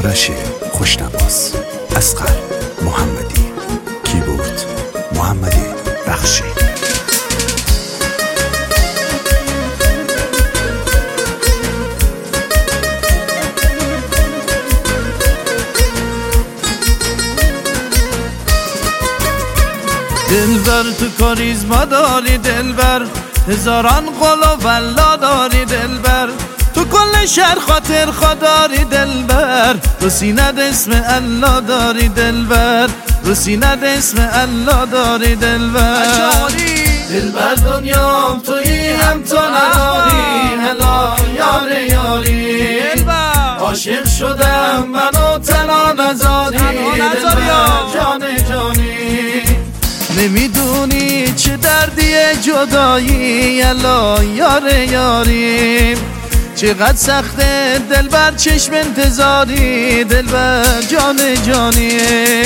آرش خوشنواس، اصغر محمدی، کیبورد محمد بخشی. دلبر تو کاریزما داری دلبر، هزاران قول و والله داری دلبر، تو کل شهر خاطر خوا داری دلبر، رو سینه اسم الله داری دلبر، رو سینه اسم الله داری دلبر. دلبر دنیام تویی هم تو نداری، هلا یار یاری، عاشق شدم منو تنها نذاری دلبر جان جانی. نمیدونی چه دردیه جدایی، الا یار یاریم، چقدر سخته دلبر چشم انتظاری، دلبر جان جانی.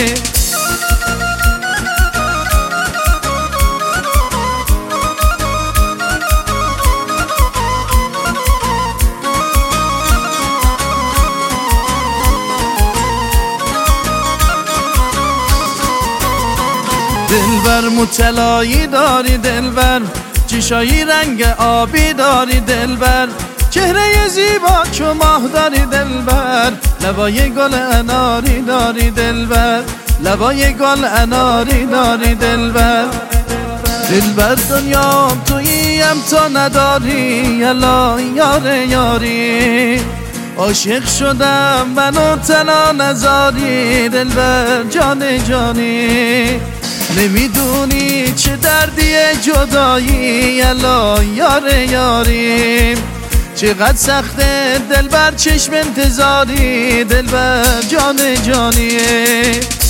دلبر مطلعی داری دلبر، چشایی رنگ آبی داری دلبر، چهره زیبا چو ماه داری دلبر، لبای گل اناری داری دلبر، لبای گل اناری داری دلبر. دلبر دنیام تویی هم تو نداری، الا یار یاری، عاشق شدم منو تنها نذاری دلبر جان جانی. نمیدونی چه دردیه جدایی، الا یار یاریم، چقدر سخته دلبر چشم انتظاری، دلبر جان جانی.